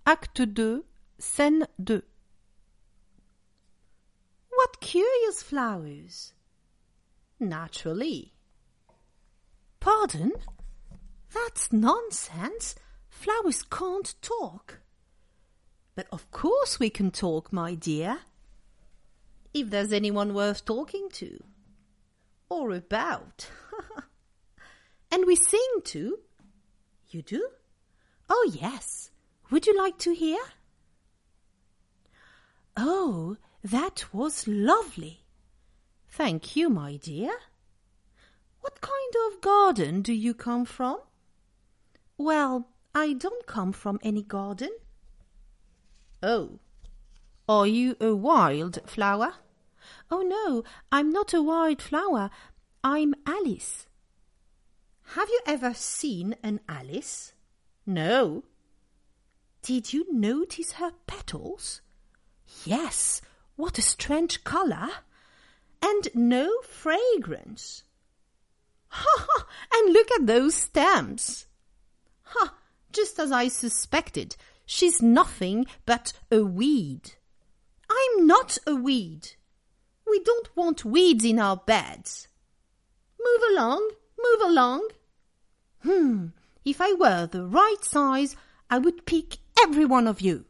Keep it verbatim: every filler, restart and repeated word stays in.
Acte deux, scène deux. What curious flowers! Naturally. Pardon? That's nonsense. Flowers can't talk. But of course we can talk, my dear. If there's anyone worth talking to. Or about. And we sing too. You do? Oh, yes. Would you like to hear? Oh, that was lovely. Thank you, my dear. What kind of garden do you come from? Well, I don't come from any garden. Oh, are you a wild flower? Oh, no, I'm not a wild flower. I'm Alice. Have you ever seen an Alice? No. Did you notice her petals? Yes, what a strange color. And no fragrance. Ha ha! And look at those stems. Ha! Just as I suspected, she's nothing but a weed. I'm not a weed. We don't want weeds in our beds. Move along, move along. Hmm, if I were the right size, I would pick every one of you.